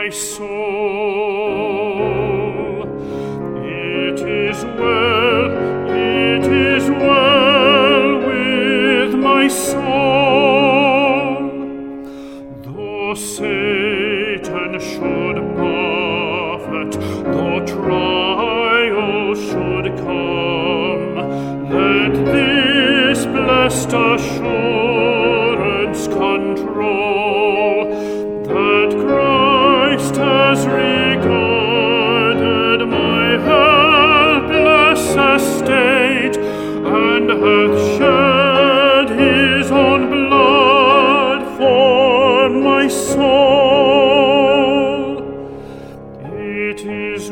my soul. It is well with my soul. Though Satan should buffet, though trial should come, let this blessed assurance control that Christ has regarded my helpless estate and hath shed his own blood for my soul. It is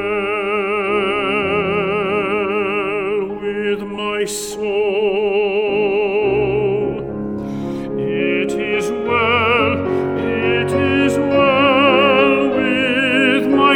well with my soul. It is well with my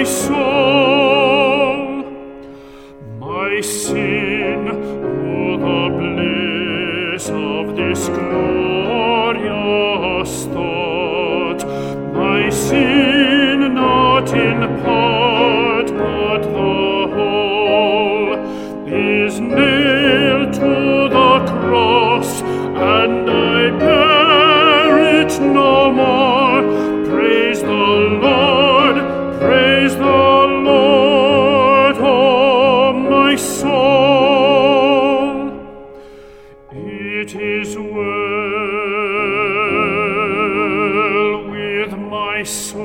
soul. My sin, oh, the bliss of this glorious thought, my sin not in part but the whole, is nailed to the cross, and I bear it no more. Praise the Lord, oh my soul. It is well with my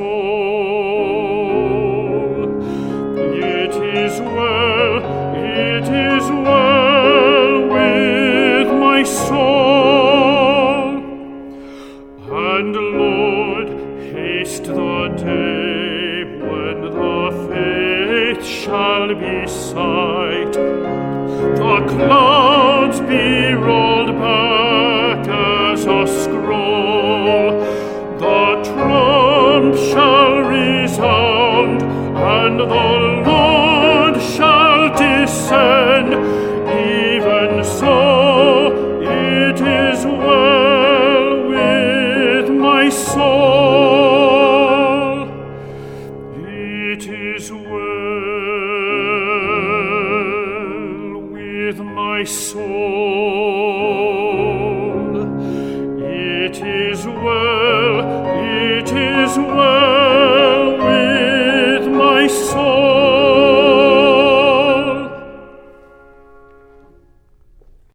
soul. It is well with my soul. And Lord, haste the day when the faith shall be sight, the clouds be rolled back as a scroll, the trump shall resound, and the Lord shall descend. Even so, it is well with my soul. It is well with my soul. It is well